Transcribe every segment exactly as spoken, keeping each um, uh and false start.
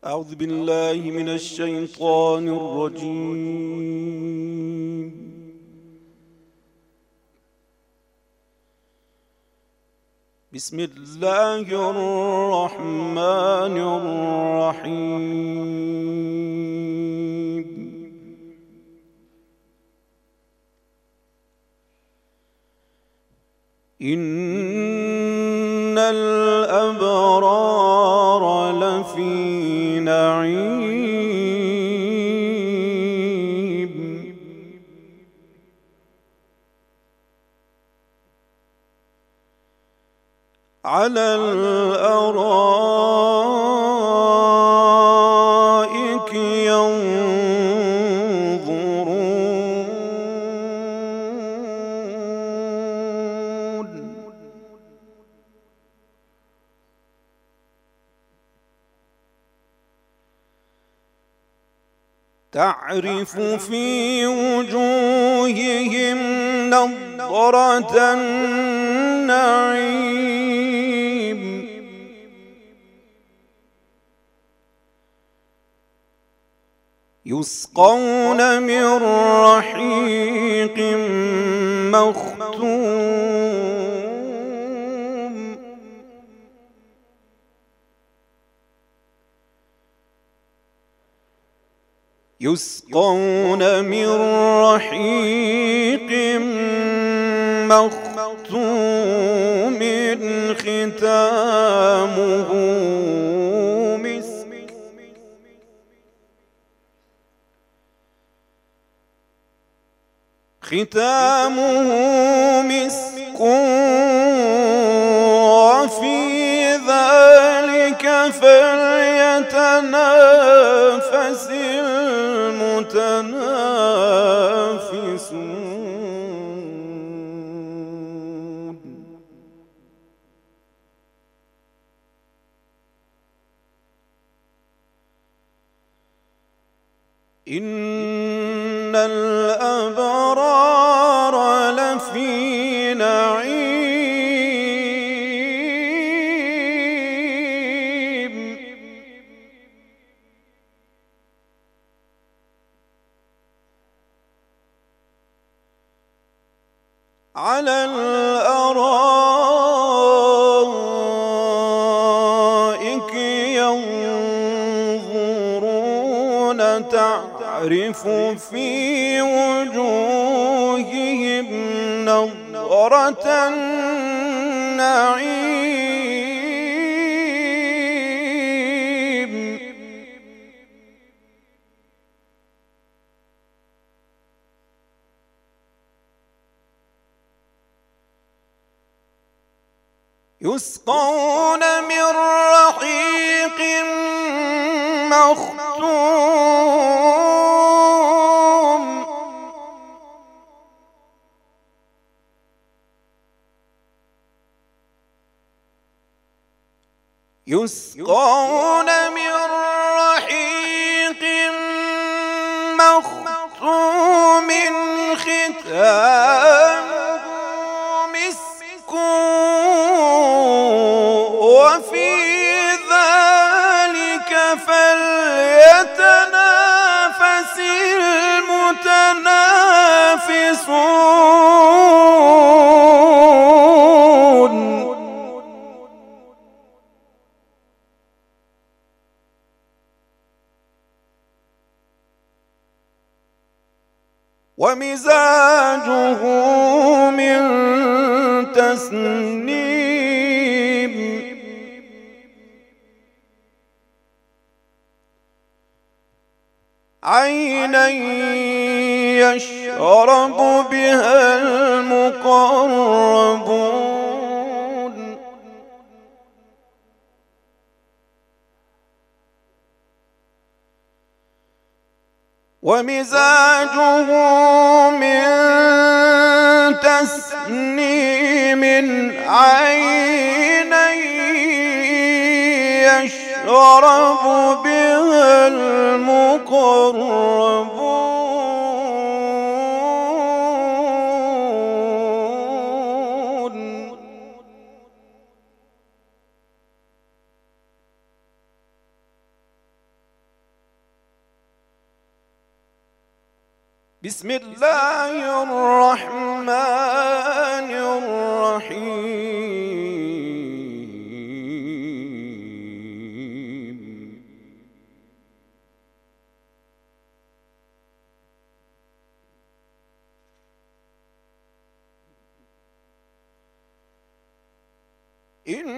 أعوذ بالله من الشيطان الرجيم. بسم الله الرحمن الرحيم. إن الأبرار لفي نعيم على الأرائك ينظرون تعرف في وجوههم نضرة النعيم يسقون من رحيق مختوم يسقون من رحيق مختوم ختامه مسك ختامه مسك وفي ذلك فليتنافس المتنافسون. إن الأبرار لفي نعيم على الأرائك ينظرون تعرف في وجوههم نضرة النعيم يسقون من رحيق مختوم يسقون من رحيق مختوم ختامه مسك وفي ذلك فليتنافس المتنافسون. ومزاجه من تسنيم عينا يشرب بها المقربون ومزاجه من تسنيم عينا يشرب بها المقربون بسم الله الرحمن الرحيم. إن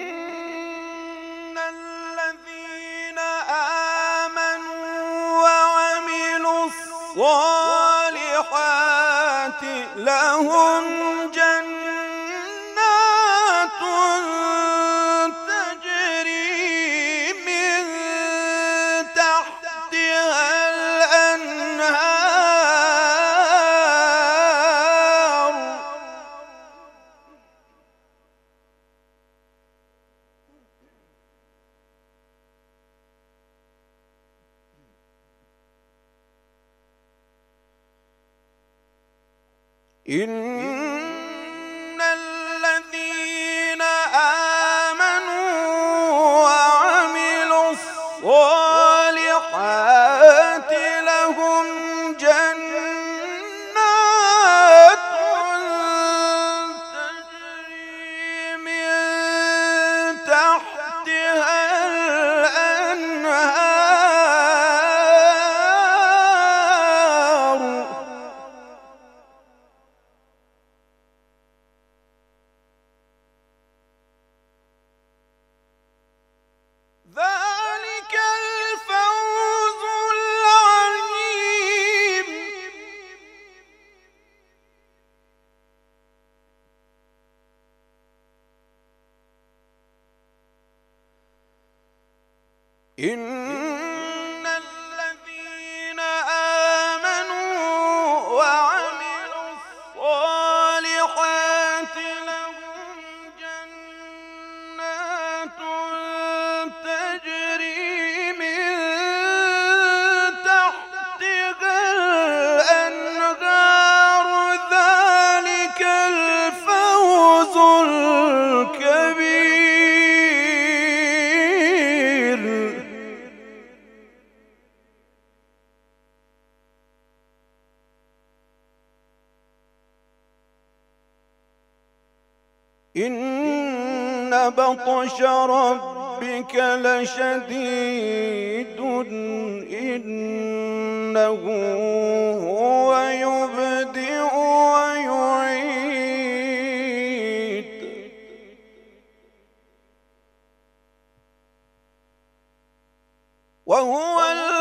الذين آمنوا وعملوا الصالحات لهم جنات تجري من تحتها الأنهار إن الذين آمنوا وعملوا الصالحات لهم جنات تجري من تحتها الأنهار ذلك الفوز العظيم. إن الذين آمنوا وعملوا الصالحات لهم جنات تجري من تحتها الأنهار ذلك الفوز الكبير. إن بطش ربك لشديد إنه هو يبدئ ويعيد وهو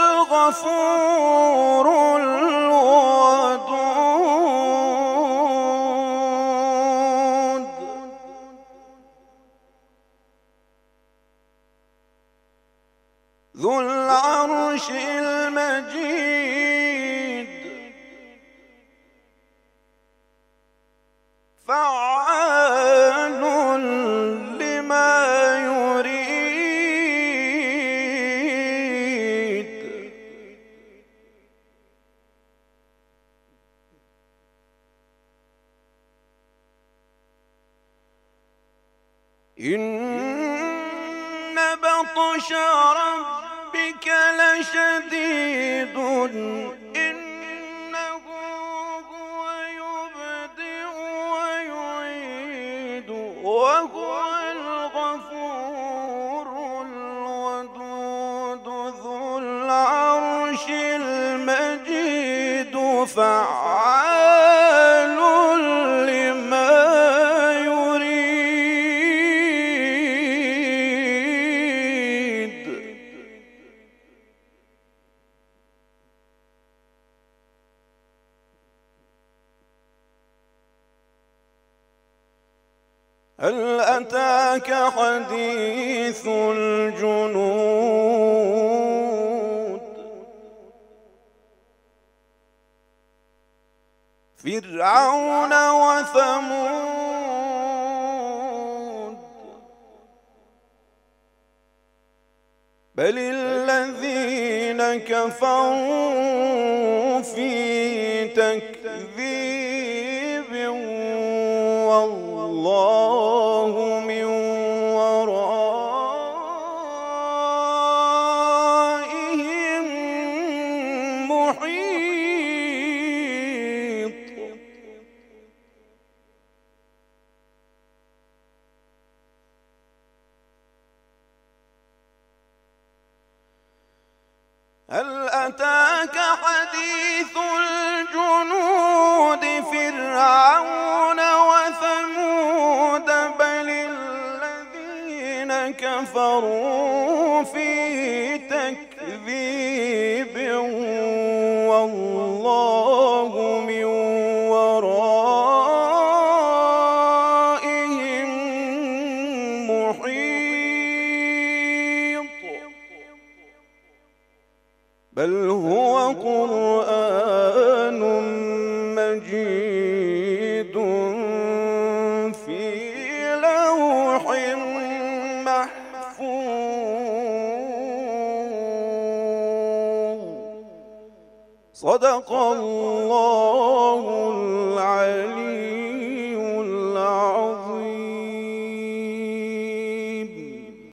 الغفور الودود ذو العرش المجيد فعال لما يريد. إن بطش ربك لشديد إنه هو يبدئ ويعيد وهو الغفور الودود ذو العرش المجيد فعال لما يريد. هل أتاك حديث الجنود فرعون وثمود بل الذين كفروا في تكذيب والله من ورائهم محيط. هل أتاك حديث الجنود فرعون وثمود بل الذين كفروا في تكذيب والله من ورائهم محيط بل هو قرآن مجيد في لوح محفوظ صدق الله